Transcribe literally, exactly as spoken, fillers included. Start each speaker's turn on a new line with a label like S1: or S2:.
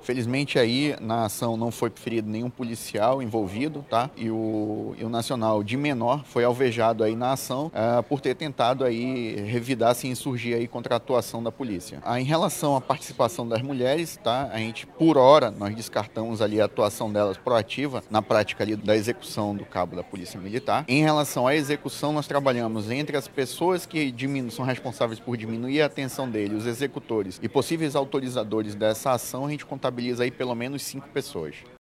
S1: Felizmente aí na ação não foi ferido nenhum policial envolvido, tá? E o, e o nacional de menor foi alvejado aí na ação uh, por ter tentado aí revidar, se insurgir aí contra a atuação da polícia. Ah, em relação à participação das mulheres, tá? A gente, por hora, nós descartamos ali a atuação delas proativa na prática ali da execução do cabo da Polícia Militar. Em relação à execução, nós trabalhamos entre as pessoas que diminu- são responsáveis por diminuir a atenção dele, os executores e possíveis autorizadores dessa ação, a gente contabiliza aí pelo menos cinco pessoas.